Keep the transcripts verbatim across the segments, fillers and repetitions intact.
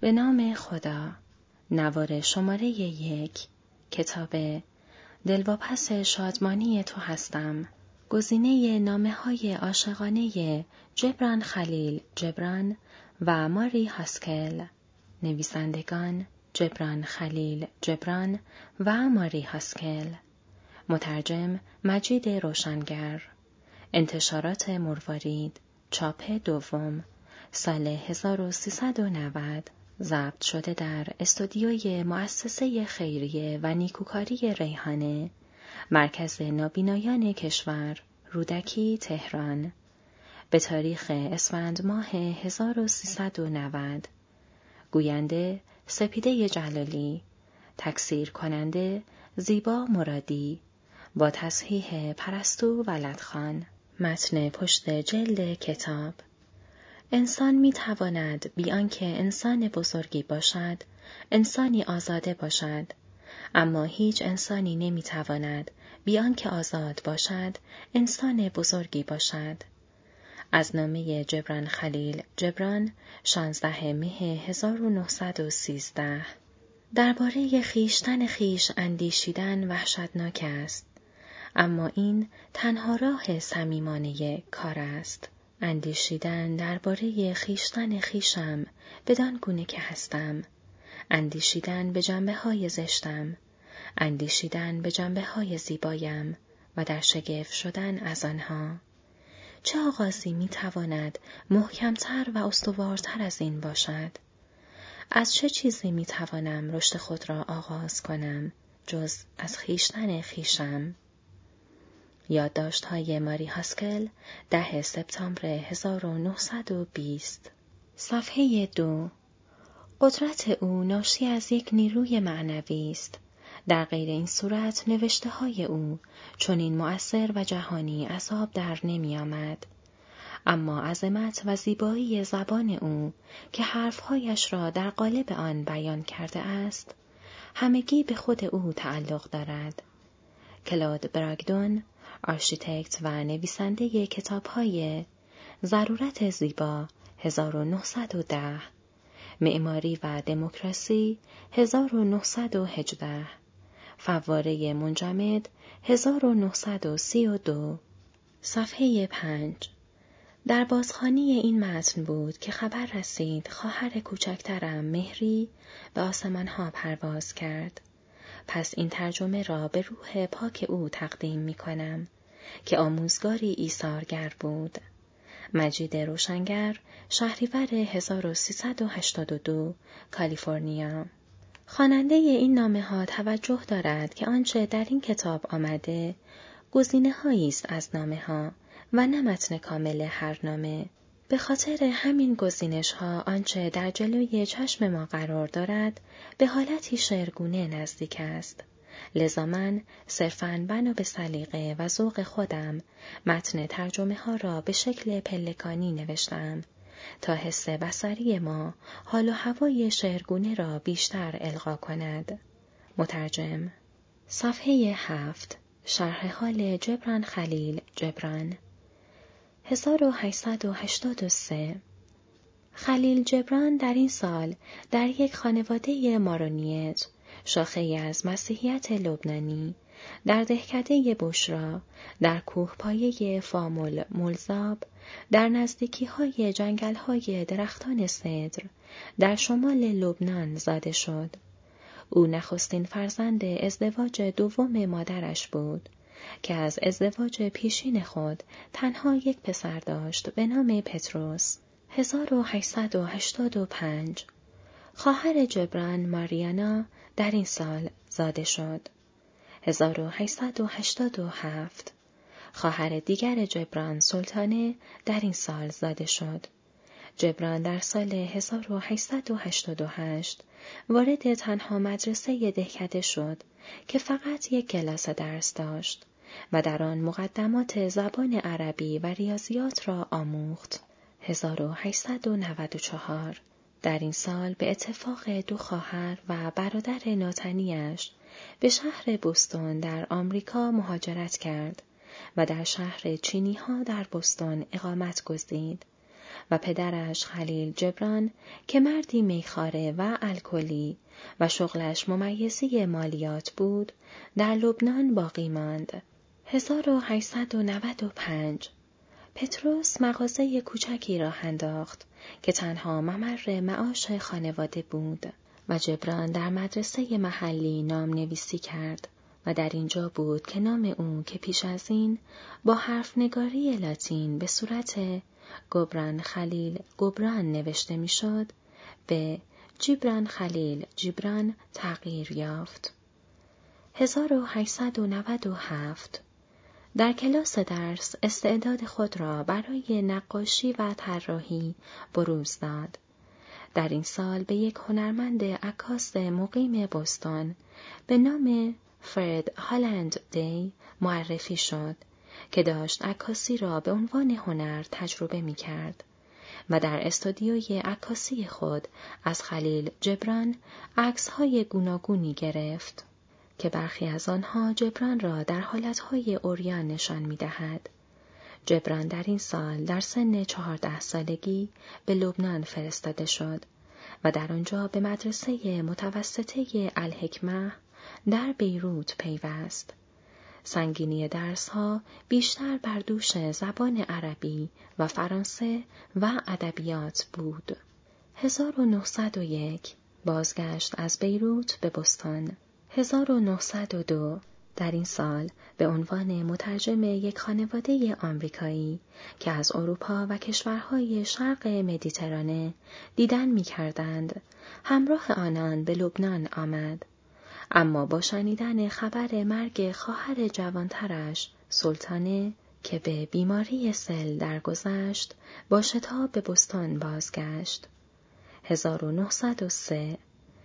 به نام خدا. نوار شماره یک. کتاب دلواپس شادمانی تو هستم. گزینه نامه‌های عاشقانه جبران خلیل جبران و ماری هاسکل. نویسندگان جبران خلیل جبران و ماری هاسکل. مترجم مجید روشنگر. انتشارات مروارید. چاپ دوم. سال هزار و سیصد و نود. ضبط شده در استودیوی مؤسسه خیریه و نیکوکاری ریحانه، مرکز نابینایان کشور، رودکی، تهران، به تاریخ اسفند ماه هزار و سیصد و نود. گوینده سپیده جلالی. تکثیر کننده زیبا مرادی. با تصحیح پرستو ولدخان. متن پشت جلد کتاب. انسان می تواند بی آنکه انسان بزرگی باشد، انسانی آزاده باشد، اما هیچ انسانی نمی تواند بی آنکه آزاد باشد، انسان بزرگی باشد. از نامه جبران خلیل جبران، شانزده مه هزار و نهصد و سیزده. درباره خویشتن خویش اندیشیدن وحشتناک است، اما این تنها راه صمیمانه کار است. اندیشیدن درباره خویشتن خویشم بدان گونه که هستم، اندیشیدن به جنبه‌های زشتم، اندیشیدن به جنبه‌های زیبایم و در شگفت شدن از آنها. چه آغازی می‌تواند محکم‌تر و استوارتر از این باشد؟ از چه چیزی می‌توانم رشد خود را آغاز کنم جز از خویشتن خویشم؟ یادداشت‌های ماری هاسکل، ده سپتامبر هزار و نهصد و بیست. صفحه دو. قدرت او ناشی از یک نیروی معنوی است. در غیر این صورت نوشته‌های او چنین مؤثر و جهانی از آب در نمی آمد. اما عظمت و زیبایی زبان او که حرفهایش را در قالب آن بیان کرده است، همگی به خود او تعلق دارد. کلود براگدون، آرشیتکت و نویسنده کتاب‌های ضرورت زیبا هزار و نهصد و ده، معماری و دموکراسی هزار و نهصد و هجده، فواره منجمد هزار و نهصد و سی و دو. صفحه پنج. در بازخوانی این متن بود که خبر رسید خواهر کوچکترم مهری به آسمان‌ها پرواز کرد. پس این ترجمه را به روح پاک او تقدیم می کنم که آموزگاری ایثارگر بود. مجید روشنگر، شهریور هزار و سیصد و هشتاد و دو، کالیفرنیا. خواننده این نامه ها توجه دارد که آنچه در این کتاب آمده گزینه هایی است از نامه ها و نه متن کامل هر نامه. به خاطر همین گزینش ها آنچه در جلوی چشم ما قرار دارد به حالتی شعرگونه نزدیک است. لذا من صرفاً بنا به سلیقه و ذوق خودم متن ترجمه ها را به شکل پلکانی نوشتم تا حس بصری ما حال و هوای شعرگونه را بیشتر القا کند. مترجم. صفحه هفت. شرح حال جبران خلیل جبران. هزار و هشتصد و هشتاد و سه. خلیل جبران در این سال در یک خانواده مارونیت، شاخه‌ای از مسیحیت لبنانی، در دهکده بشرا، در کوهپایه فامل ملزاب، در نزدیکی‌های جنگل‌های درختان سدر، در شمال لبنان زاده شد. او نخستین فرزند ازدواج دوم مادرش بود که از ازدواج پیشین خود تنها یک پسر داشت به نام پتروس. هزار و هشتصد و هشتاد و پنج. خواهر جبران ماریانا در این سال زاده شد. هزار و هشتصد و هشتاد و هفت. خواهر دیگر جبران سلطانه در این سال زاده شد. جبران در سال هزار و هشتصد و هشتاد و هشت وارد تنها مدرسه دهکده شد که فقط یک کلاس درس داشت و در آن مقدمات زبان عربی و ریاضیات را آموخت. هزار و هشتصد و نود و چهار. در این سال به اتفاق دو خواهر و برادر ناتنیش به شهر بوستون در آمریکا مهاجرت کرد و در شهر چینی ها در بوستون اقامت گزید و پدرش خلیل جبران که مردی میخواره و الکلی و شغلش ممیزی مالیات بود، در لبنان باقی ماند. هزار و هشتصد و نود و پنج پتروس مغازه کوچکی راه انداخت که تنها ممر معاش خانواده بود و جبران در مدرسه محلی نام نویسی کرد و در اینجا بود که نام او که پیش از این با حرف نگاری لاتین به صورت گبران خلیل گبران نوشته میشد، به جبران خلیل جبران تغییر یافت. هزار و هشتصد و نود و هفت در کلاس درس استعداد خود را برای نقاشی و طراحی بروز داد. در این سال به یک هنرمند عکاس مقیم بوستون به نام فرد هالند دی معرفی شد که داشت عکاسی را به عنوان هنر تجربه می کرد و در استودیوی عکاسی خود از خلیل جبران عکس‌های گوناگونی گرفت که برخی از آنها جبران را در حالتهای عریان نشان می دهد. جبران در این سال در سن چهارده سالگی به لبنان فرستاده شد و در آنجا به مدرسه متوسطه الحکمه در بیروت پیوست. سنگینی درسها بیشتر بر دوش زبان عربی و فرانسه و ادبیات بود. هزار و نهصد و یک بازگشت از بیروت به بوستون. هزار و نهصد و دو در این سال به عنوان مترجم یک خانواده آمریکایی که از اروپا و کشورهای شرق مدیترانه دیدن می‌کردند، همراه آنان به لبنان آمد. اما با شنیدن خبر مرگ خواهر جوانترش سلطانه که به بیماری سل درگذشت، با شتاب به بوستون بازگشت. هزار و نهصد و سه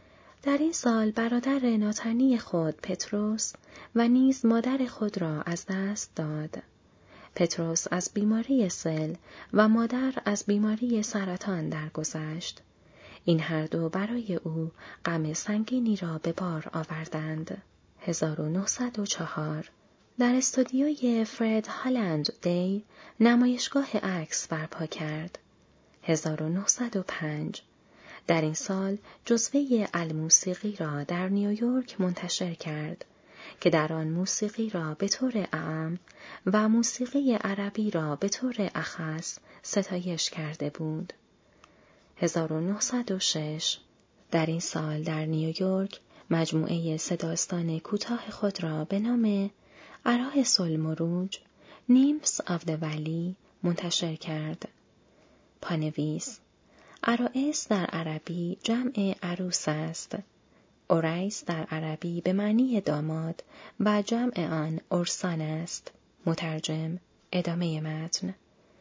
در این سال برادر ناتنی خود پتروس و نیز مادر خود را از دست داد. پتروس از بیماری سل و مادر از بیماری سرطان درگذشت. این هر دو برای او غم سنگینی را به بار آوردند. هزار و نهصد و چهار در استودیوی فرد هالند دی نمایشگاه عکس برپا کرد. هزار و نهصد و پنج در این سال جزوه الموسیقی را در نیویورک منتشر کرد که در آن موسیقی را به طور عام و موسیقی عربی را به طور اخص ستایش کرده بود. هزار و نهصد و شش در این سال در نیویورک مجموعه سه داستان کوتاه خود را به نام عرائس المروج نیمز آف د ولی منتشر کرد. پانویس: عرائس در عربی جمع عروس است. اوریس در عربی به معنی داماد و جمع آن ارسان است. مترجم. ادامه متن.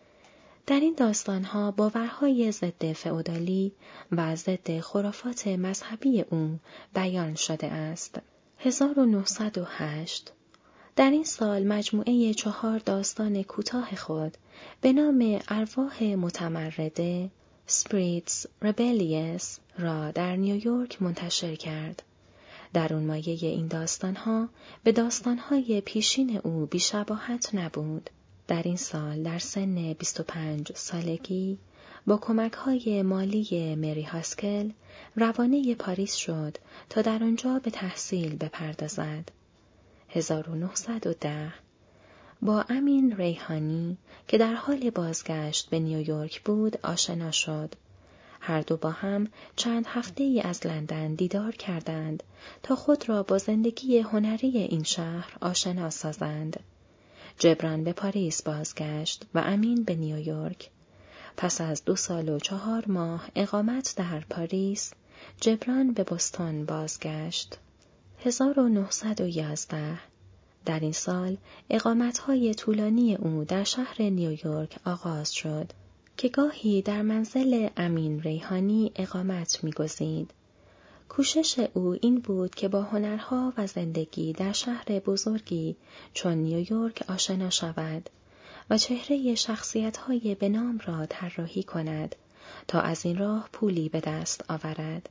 در این داستانها باورهای ضد فئودالی و ضد خرافات مذهبی او بیان شده است. هزار و نهصد و هشت در این سال مجموعه چهار داستان کوتاه خود به نام ارواح متمرده Spirits Rebellious را در نیویورک منتشر کرد. در اون مایه این داستانها به داستانهای پیشین او بی‌شباهت نبود. در این سال در سن بیست و پنج سالگی با کمک‌های مالی مری هاسکل روانه پاریس شد تا در آنجا به تحصیل بپردازد. هزار و نهصد و ده با امین ریحانی که در حال بازگشت به نیویورک بود آشنا شد. هر دو با هم چند هفته ای از لندن دیدار کردند تا خود را با زندگی هنری این شهر آشنا سازند. جبران به پاریس بازگشت و امین به نیویورک. پس از دو سال و چهار ماه اقامت در پاریس، جبران به بوستون بازگشت. هزار و نهصد و یازده در این سال اقامت‌های طولانی او در شهر نیویورک آغاز شد که گاهی در منزل امین ریحانی اقامت می‌گزید. کوشش او این بود که با هنرها و زندگی در شهر بزرگی چون نیویورک آشنا شود و چهره شخصیت‌های به نام را طراحی کند تا از این راه پولی به دست آورد.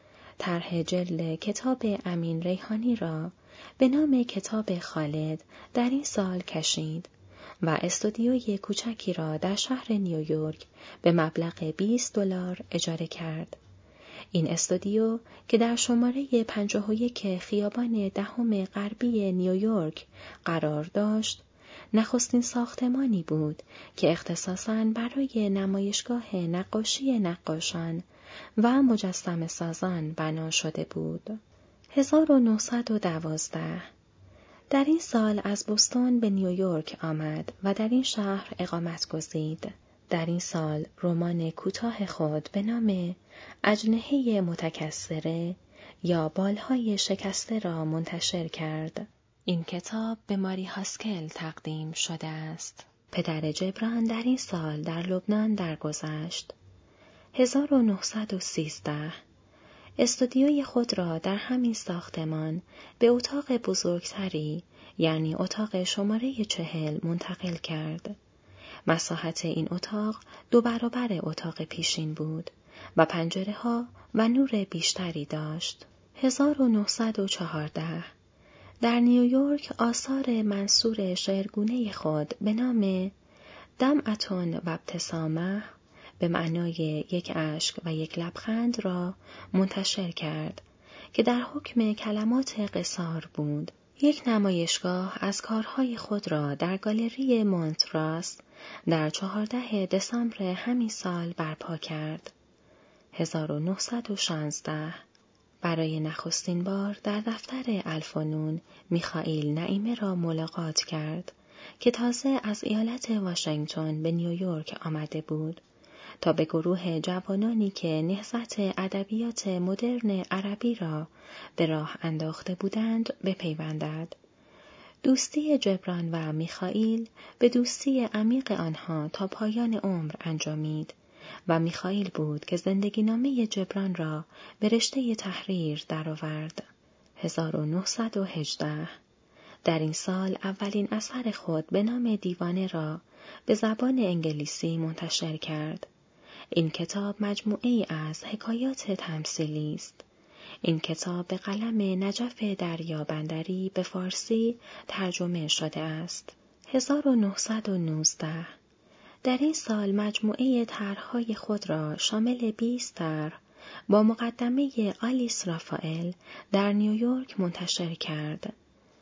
طرح جلد کتاب امین ریحانی را به نام کتاب خالد در این سال کشید و استودیوی کوچکی را در شهر نیویورک به مبلغ بیست دلار اجاره کرد. این استودیو که در شماره پنجاه و یک خیابان دهم غربی نیویورک قرار داشت، نخستین ساختمانی بود که اختصاصاً برای نمایشگاه نقاشی نقاشان و مجسمه سازان بنا شده بود. هزار و نهصد و دوازده در این سال از بوستون به نیویورک آمد و در این شهر اقامت گزید. در این سال رمان کوتاه خود به نام اجنحه متکسره یا بالهای شکسته را منتشر کرد. این کتاب به ماری هاسکل تقدیم شده است. پدر جبران در این سال در لبنان درگذشت. هزار و نهصد و سیزده استودیوی خود را در همین ساختمان به اتاق بزرگتری، یعنی اتاق شماره چهل منتقل کرد. مساحت این اتاق دو برابر اتاق پیشین بود و پنجره ها و نور بیشتری داشت. هزار و نهصد و چهارده در نیویورک آثار منصور شعرگونه خود به نام دمعتون و ابتسامه به معنای یک اشک و یک لبخند را منتشر کرد که در حکم کلمات قصار بود. یک نمایشگاه از کارهای خود را در گالری مونتراس در چهاردهم دسامبر همین سال برپا کرد. هزار و نهصد و شانزده برای نخستین بار در دفتر الفنون میخائیل نعیمه را ملاقات کرد که تازه از ایالت واشنگتن به نیویورک آمده بود تا به گروه جوانانی که نهضت ادبیات مدرن عربی را به راه انداخته بودند بپیوندد. دوستی جبران و میخائیل به دوستی عمیق آنها تا پایان عمر انجامید و میخائیل بود که زندگی نامه جبران را به رشته تحریر درآورد. هزار و نهصد و هجده در این سال اولین اثر خود به نام دیوانه را به زبان انگلیسی منتشر کرد. این کتاب مجموعه‌ای از حکایات تمثیلی است. این کتاب به قلم نجف دریابندری به فارسی ترجمه شده است. هزار و نهصد و نوزده در این سال مجموعه طرح‌های خود را شامل بیست طرح با مقدمه آلیس رافائل در نیویورک منتشر کرد.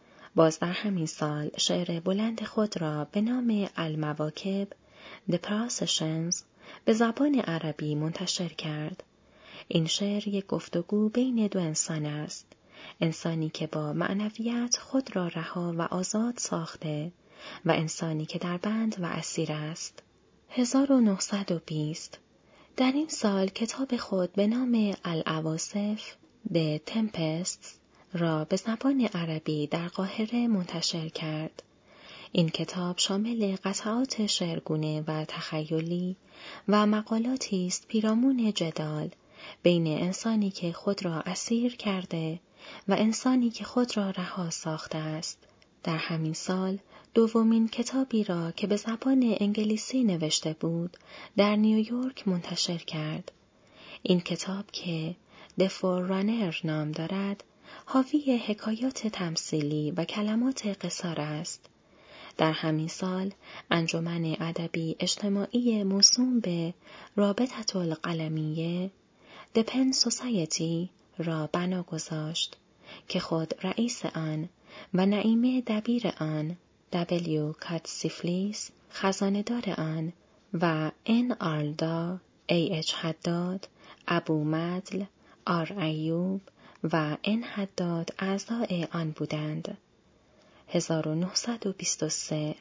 باز در همین سال شعر بلند خود را به نام المواکب The Processions به زبان عربی منتشر کرد. این شعر یک گفتگو بین دو انسان است. انسانی که با معنویت خود را رها و آزاد ساخته و انسانی که در بند و اسیر است. هزار و نهصد و بیست در این سال کتاب خود به نام الاواصف The Tempests را به زبان عربی در قاهره منتشر کرد. این کتاب شامل قطعات شعرگونه و تخیلی و مقالاتی است پیرامون جدال بین انسانی که خود را اسیر کرده و انسانی که خود را رها ساخته است. در همین سال دومین کتابی را که به زبان انگلیسی نوشته بود در نیویورک منتشر کرد. این کتاب که The Forerunner نام دارد حاوی حکایات تمثیلی و کلمات قصار است. در همین سال انجمن ادبی اجتماعی موسوم به رابطة القلمیه The Pen Society را بنا گذاشت که خود رئیس آن و نعیمه دبیر آن، دبلیو کاتسیفلیس خزانه‌دار آن و ان آلدا، ای اچ حداد، ابو مدل، آر ایوب و ان حداد اعضای آن بودند. هزار و نهصد و بیست و سه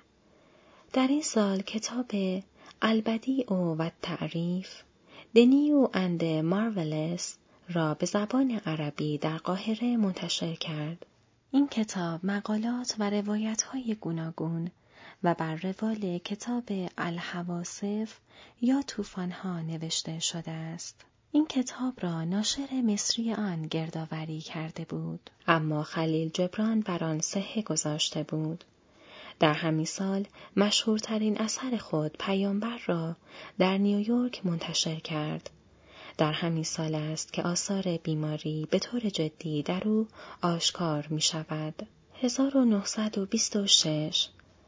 در این سال کتاب البدیع و التعریف The New and the Marvelous را به زبان عربی در قاهره منتشر کرد. این کتاب مقالات و روایت‌های گوناگون و بر روال کتاب الحواصف یا طوفان‌ها نوشته شده است. این کتاب را ناشر مصری آن گردآوری کرده بود، اما خلیل جبران بر آن صحه گذاشته بود. در همین سال مشهورترین اثر خود پیامبر را در نیویورک منتشر کرد. در همین سال است که آثار بیماری به طور جدی در او آشکار می شود. هزار و نهصد و بیست و شش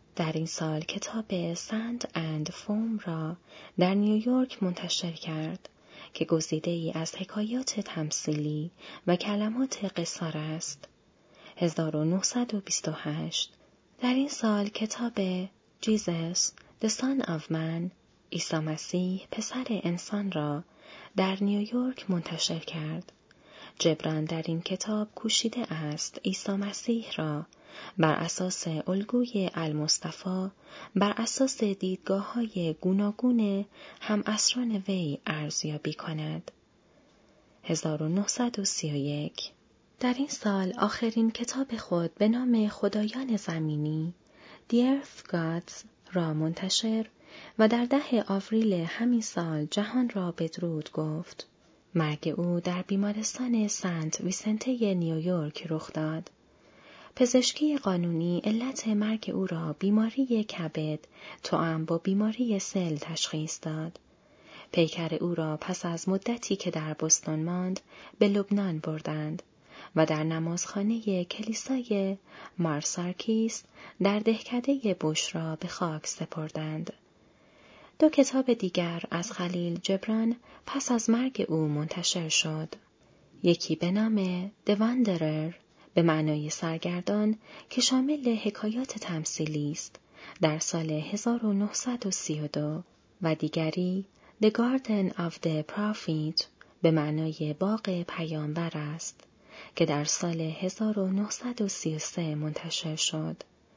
در این سال کتاب سند اند فوم را در نیویورک منتشر کرد که گزیده ای از حکایات تمثیلی و کلمات قصار است. هزار و نهصد و بیست و هشت در این سال کتاب Jesus The Son of Man عیسی مسیح پسر انسان را در نیویورک منتشر کرد. جبران در این کتاب کوشیده است عیسی مسیح را بر اساس الگوی المصطفی بر اساس دیدگاه‌های گوناگون هم عصران وی ارزیابی کند. هزار و نهصد و سی و یک در این سال آخرین کتاب خود به نام خدایان زمینی The Earth Gods را منتشر و در ده آوریل همین سال جهان را بدرود گفت. مرگ او در بیمارستان سنت ویسنته نیویورک رخ داد. پزشکی قانونی علت مرگ او را بیماری کبد توأم با بیماری سل تشخیص داد. پیکر او را پس از مدتی که در بوستون ماند به لبنان بردند و در نمازخانه کلیسای مارسارکیس در دهکده بشرا به خاک سپردند. دو کتاب دیگر از خلیل جبران پس از مرگ او منتشر شد. یکی به نام The Wanderer به معنای سرگردان که شامل حکایات تمثیلی است در سال هزار و نهصد و سی و دو و دیگری The Garden of the Prophet به معنای باغ پیامبر است که در سال هزار و نهصد و سی و سه منتشر شد.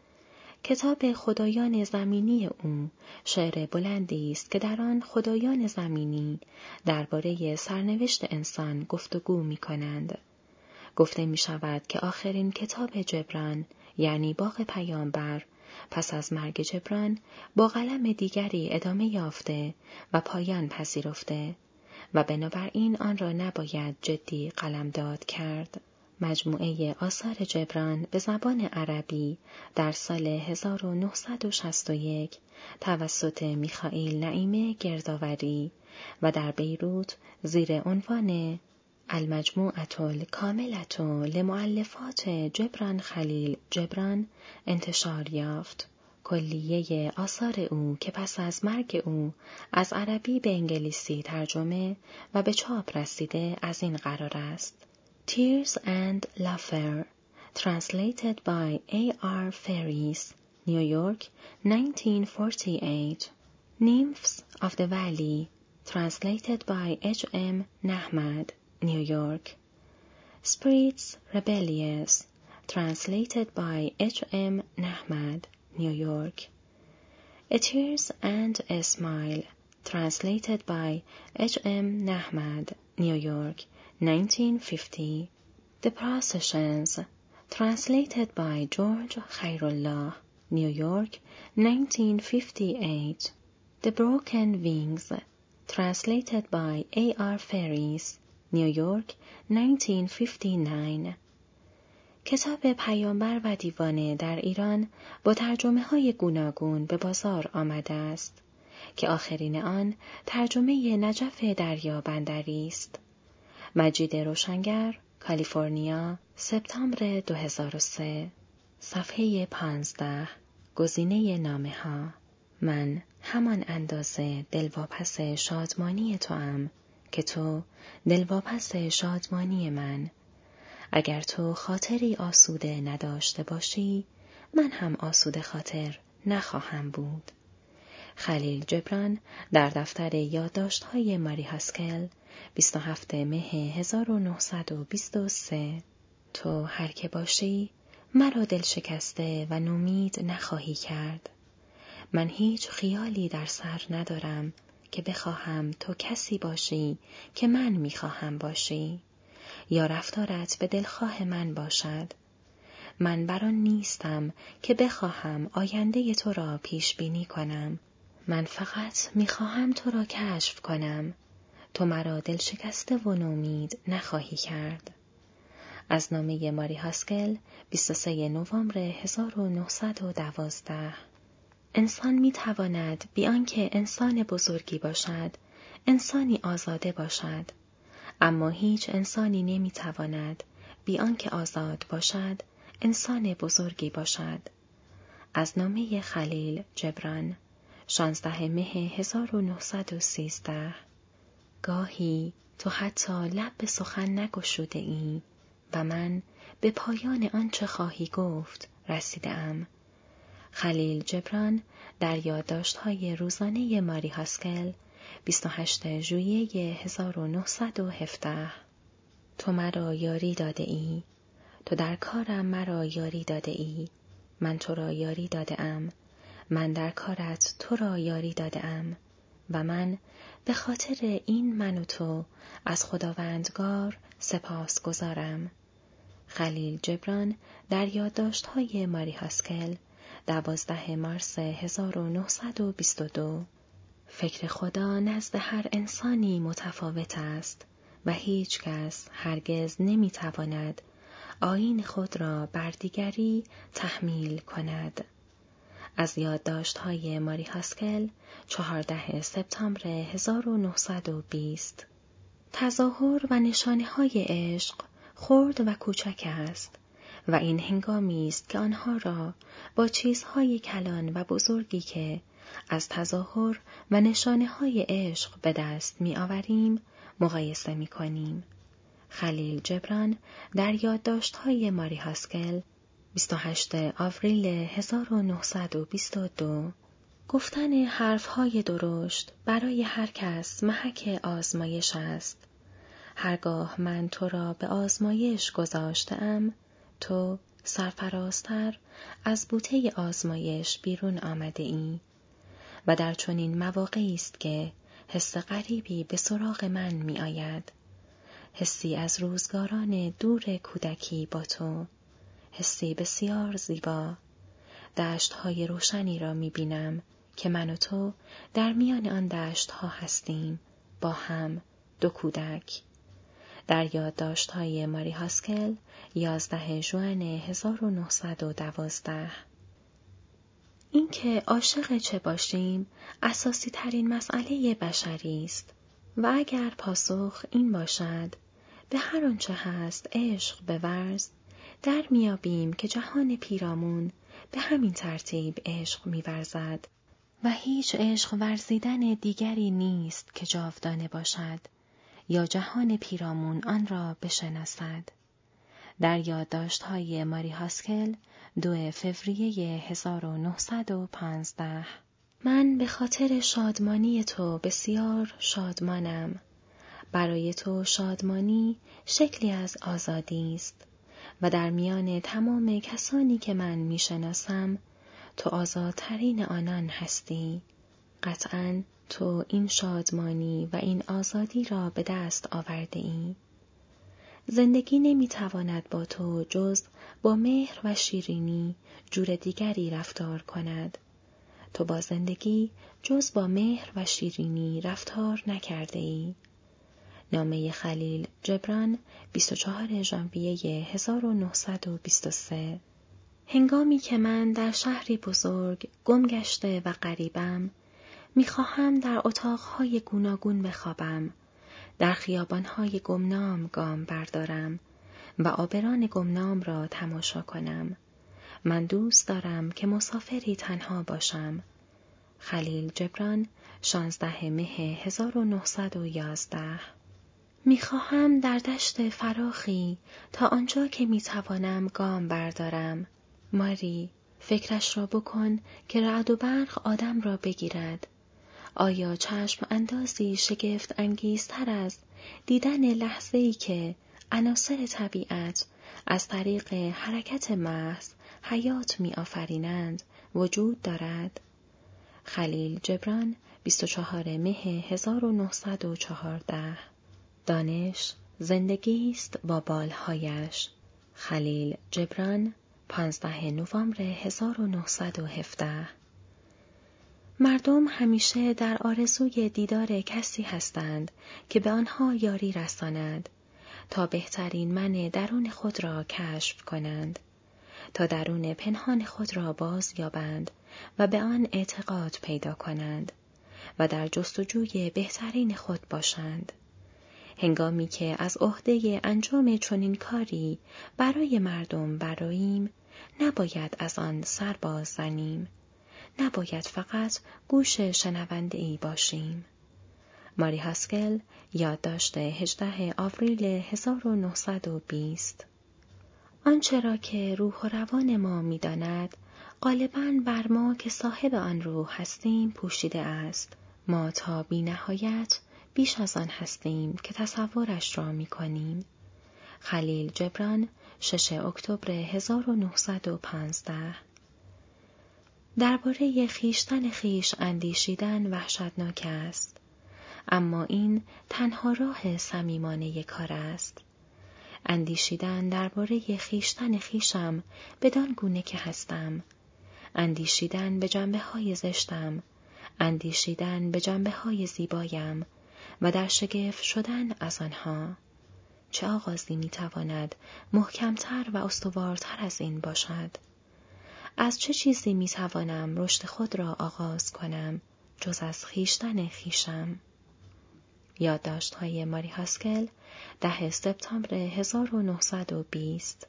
کتاب خدایان زمینی او شعر بلندی است که در آن خدایان زمینی درباره سرنوشت انسان گفتگو می کنند. گفته می شود که آخرین کتاب جبران یعنی باغ پیامبر پس از مرگ جبران با قلم دیگری ادامه یافته و پایان پذیرفته و بنابراین آن را نباید جدی قلمداد کرد. مجموعه آثار جبران به زبان عربی در سال هزار و نهصد و شصت و یک توسط میخائیل نعیمه گردآوری و در بیروت زیر عنوان المجموعة الکاملة لمؤلفات جبران خلیل جبران انتشار یافت. کلیه آثار او که پس از مرگ او از عربی به انگلیسی ترجمه و به چاپ رسیده از این قرار است: Tears and Laughter, translated by A R Ferris, New York, nineteen forty-eight. Nymphs of the Valley, translated by H M Nahmad, New York. Spirits Rebellious, translated by H M Nahmad, New York. A Tears and a Smile, translated by H M Nahmad, New York, nineteen fifty. The Processions, translated by George Khairullah, New York, nineteen fifty-eight. The Broken Wings, translated by A R Ferris, New York, nineteen fifty-nine. کتاب پیامبر و دیوانه در ایران با ترجمه های گوناگون به بازار آمده است که آخرین آن ترجمه نجف دریابندری است. مجید روشنگر، کالیفرنیا، سپتامبر دو هزار و سه. صفحه پانزده. گزینه نامه ها. من همان اندازه دلواپس شادمانی توام که تو دلواپس شادمانی من. اگر تو خاطری آسوده نداشته باشی، من هم آسوده خاطر نخواهم بود. خلیل جبران در دفتر یادداشت‌های ماری هاسکل بیست و هفتم مه هزار و نهصد و بیست و سه. تو هر که باشی مرا دل شکسته و نومید نخواهی کرد. من هیچ خیالی در سر ندارم که بخواهم تو کسی باشی که من میخواهم باشی یا رفتارت به دلخواه من باشد. من بران نیستم که بخواهم آینده تو را پیش بینی کنم. من فقط میخواهم تو را کشف کنم. تو مرا دل شکسته و نومید نخواهی کرد. از نامه ماری هاسکل بیست و سوم نوامبر هزار و نهصد و دوازده. انسان میتواند بی آنکه انسان بزرگی باشد، انسانی آزاده باشد، اما هیچ انسانی نمیتواند بی آنکه آزاد باشد، انسان بزرگی باشد. از نامه خلیل جبران، شانزده مه هزار و نهصد و سیزده. گاهی تو حتی لب به سخن نگشوده ای و من به پایان آنچه خواهی گفت رسیده‌ام. خلیل جبران در یادداشت‌های روزانه ماری هاسکل، بیست و هشتم ژوئیه هزار و نهصد و هفده. تو مرا یاری داده ای، تو در کارم مرا یاری داده ای، من تو را یاری داده ام، من در کارت تو را یاری داده ام و من به خاطر این من و تو از خداوندگار سپاس گزارم. خلیل جبران در یادداشت‌های ماری هاسکل، دوازده مارس هزار و نهصد و بیست و دو. فکر خدا نزد هر انسانی متفاوت است و هیچ کس هرگز نمیتواند آیین خود را بر دیگری تحمیل کند. از یادداشت‌های ماری هاسکل، چهاردهم سپتامبر هزار و نهصد و بیست. تظاهر و نشانه‌های عشق خرد و کوچک است و این هنگامی است که آنها را با چیزهای کلان و بزرگی که از تظاهر و نشانه‌های عشق به دست می‌آوریم مقایسه می‌کنیم. خلیل جبران در یادداشت‌های ماری هاسکل، بیست و هشتم آوریل هزار و نهصد و بیست و دو. گفتن حرف‌های درشت برای هر کس محک آزمایش است. هرگاه من تو را به آزمایش گذاشتم، تو سرفرازتر از بوته آزمایش بیرون آمده ای و در چنین مواقعی است که حس غریبی به سراغ من می آید. حسی از روزگاران دور کودکی با تو، حسی بسیار زیبا. دشت‌های روشنی را می بینم که من و تو در میان آن دشت‌ها هستیم، با هم دو کودک. در یادداشت‌های ماری هاسکل، یازده ژوئن هزار و نهصد و دوازده. اینکه عاشق چه باشیم اساسی ترین مسئله بشری است و اگر پاسخ این باشد به هر آنچه هست عشق بورز، در میابیم که جهان پیرامون به همین ترتیب عشق می‌ورزد و هیچ عشق ورزیدن دیگری نیست که جاودانه باشد یا جهان پیرامون آن را بشناسد. در یادداشت‌های ماری هاسکل، دو فوریه هزار و نهصد و پانزده. من به خاطر شادمانی تو بسیار شادمانم. برای تو شادمانی شکلی از آزادی است و در میان تمام کسانی که من میشناسم تو آزادترین آنان هستی. قطعاً تو این شادمانی و این آزادی را به دست آورده ای. زندگی نمیتواند با تو جز با مهر و شیرینی جور دیگری رفتار کند. تو با زندگی جز با مهر و شیرینی رفتار نکرده ای. نامه خلیل جبران، بیست و چهارم ژانویه هزار و نهصد و بیست و سه. هنگامی که من در شهری بزرگ گم گشته و غریبم، میخواهم در اتاقهای گوناگون بخوابم، در خیابانهای گمنام گام بردارم و آبران گمنام را تماشا کنم. من دوست دارم که مسافری تنها باشم. خلیل جبران، شانزده مه هزار و نهصد و یازده. میخواهم در دشت فراخی تا آنجا که میتوانم گام بردارم. ماری، فکرش را بکن که رعد و برق آدم را بگیرد. آیا چشم اندازی شگفت انگیزتر از دیدن لحظه‌ای که عناصر طبیعت از طریق حرکت محض حیات می آفرینند وجود دارد؟ خلیل جبران، بیست و چهارم مه هزار و نهصد و چهارده. دانش زندگی است با بالهایش. خلیل جبران، پانزده نوامبر هزار و نهصد و هفده. مردم همیشه در آرزوی دیدار کسی هستند که به آنها یاری رساند تا بهترین من درون خود را کشف کنند، تا درون پنهان خود را باز یابند و به آن اعتقاد پیدا کنند و در جستجوی بهترین خود باشند. هنگامی که از عهده انجام چنین کاری برای مردم برآییم، نباید از آن سر باز زنیم. نباید فقط گوش شنونده ای باشیم. ماری هاسکل، یادداشت هجدهم آوریل هزار و نهصد و بیست. آنچه را که روح و روان ما می‌داند، غالباً بر ما که صاحب آن روح هستیم پوشیده است. ما تا بی نهایت بیش از آن هستیم که تصورش را می‌کنیم. خلیل جبران، ششم اکتبر هزار و نهصد و پانزده. درباره خویشتن خویش اندیشیدن وحشتناک است، اما این تنها راه صمیمانه کار است. اندیشیدن درباره خویشتن خویشم بدان گونه که هستم، اندیشیدن به جنبه‌های زشتم، اندیشیدن به جنبه‌های زیبایم و در شگفت شدن از آنها. چه آغازی میتواند محکمتر و استوارتر از این باشد؟ از چه چیزی میتوانم رشد خود را آغاز کنم جز از خویشتن خویشم؟ یادداشت‌های ماری هاسکل، دهم سپتامبر هزار و نهصد و بیست.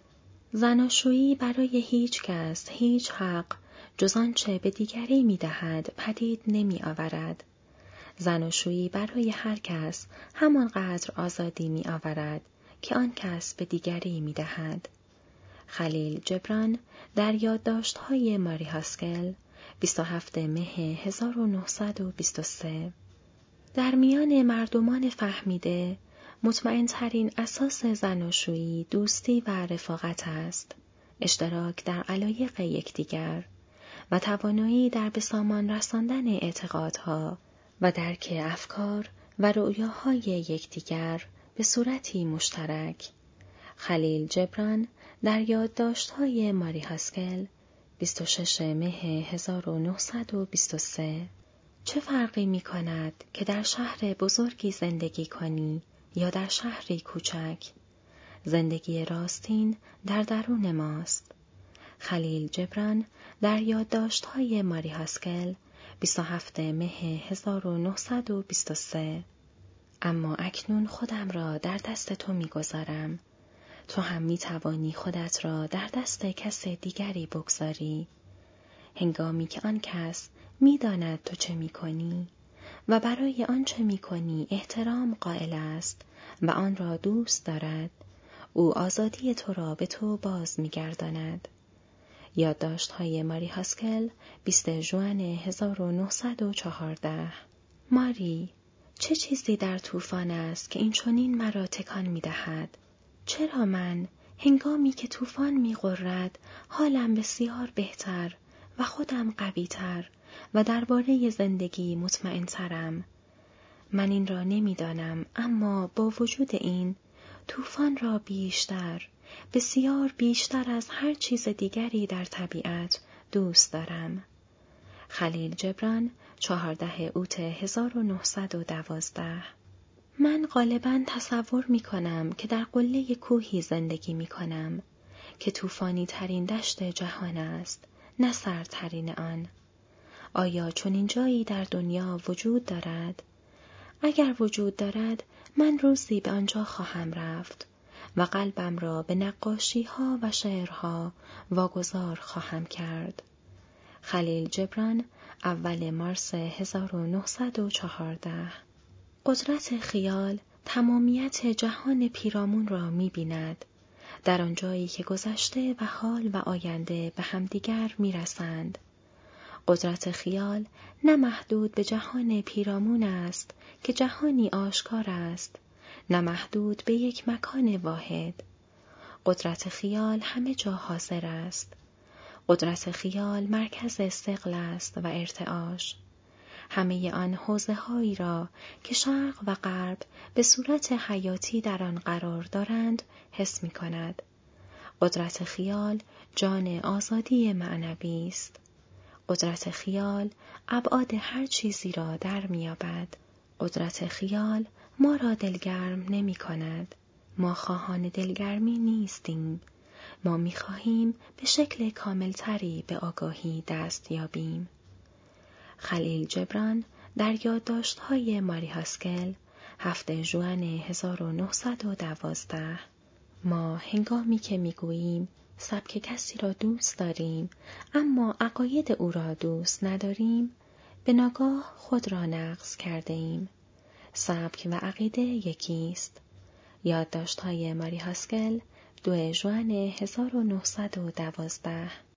زناشویی برای هیچ کس هیچ حق جز آنچه به دیگری می‌دهد پدید نمی‌آورد. زناشویی برای هر کس همانقدر آزادی می‌آورد که آن کس به دیگری می‌دهد. خلیل جبران، در یادداشت‌های ماری هاسکل، بیست و هفتم مه هزار و نهصد و بیست و سه. در میان مردمان فهمیده، مطمئن‌ترین اساس زناشویی دوستی و رفاقت است، اشتراک در علایق یکدیگر و توانایی در به سامان رساندن اعتقادها و درک افکار و رؤیاهای یکدیگر به صورتی مشترک. خلیل جبران، در یادداشت‌های ماری هاسکل، بیست و ششم مه هزار و نهصد و بیست و سه. چه فرقی می کند که در شهر بزرگی زندگی کنی یا در شهری کوچک؟ زندگی راستین در درون ماست. خلیل جبران، در یادداشت‌های ماری هاسکل، بیست و هفتم مه هزار و نهصد و بیست و سه. اما اکنون خودم را در دست تو می‌گذارم. تو هم می‌توانی خودت را در دست کس دیگری بگذاری. هنگامی که آن کس می‌داند تو چه می‌کنی و برای آنچه می‌کنی احترام قائل است و آن را دوست دارد، او آزادی تو را به تو باز می‌گرداند. یادداشت‌های ماری هاسکل، بیستم ژوئن هزار و نهصد و چهارده. ماری، چه چیزی در طوفان است که این چنین مرا تکان می‌دهد؟ چرا من، هنگامی که طوفان می‌غرد، حالم بسیار بهتر و خودم قوی‌تر و درباره زندگی مطمئن‌ترم؟ من این را نمی‌دانم، اما با وجود این، طوفان را بیشتر، بسیار بیشتر از هر چیز دیگری در طبیعت دوست دارم. خلیل جبران، چهاردهم اوت هزار و نهصد و دوازده. من غالباً تصور می کنم که در قله کوهی زندگی می کنم که طوفانی ترین دشت جهان است، نه سردترین آن. آیا چنین جایی در دنیا وجود دارد؟ اگر وجود دارد، من روزی به آنجا خواهم رفت و قلبم را به نقاشی‌ها و شعرها واگذار خواهم کرد. خلیل جبران، اول مارس هزار و نهصد و چهارده. قدرت خیال تمامیت جهان پیرامون را می بیند، در آنجایی که گذشته و حال و آینده به همدیگر می رسند. قدرت خیال نه محدود به جهان پیرامون است که جهانی آشکار است، نه محدود به یک مکان واحد. قدرت خیال همه جا حاضر است. قدرت خیال مرکز ثقل است و ارتعاش. همه آن حوزه‌هایی را که شرق و غرب به صورت حیاتی در آن قرار دارند حس می کند. قدرت خیال جان آزادی معنوی است. قدرت خیال ابعاد هر چیزی را در می‌یابد. قدرت خیال ما را دلگرم نمی کند. ما خواهان دلگرمی نیستیم. ما می خواهیم به شکل کاملتری به آگاهی دست یابیم. خلیل جبران، در یادداشت‌های ماری هاسکل، هفتم ژوئن هزار و نهصد و دوازده. ما هنگامی که میگوییم سبک کسی را دوست داریم اما عقاید او را دوست نداریم، به ناگاه خود را نقص کرده ایم. سبک و عقیده یکیست. یادداشت‌های ماری هاسکل، دو ژوئن هزار و نهصد و دوازده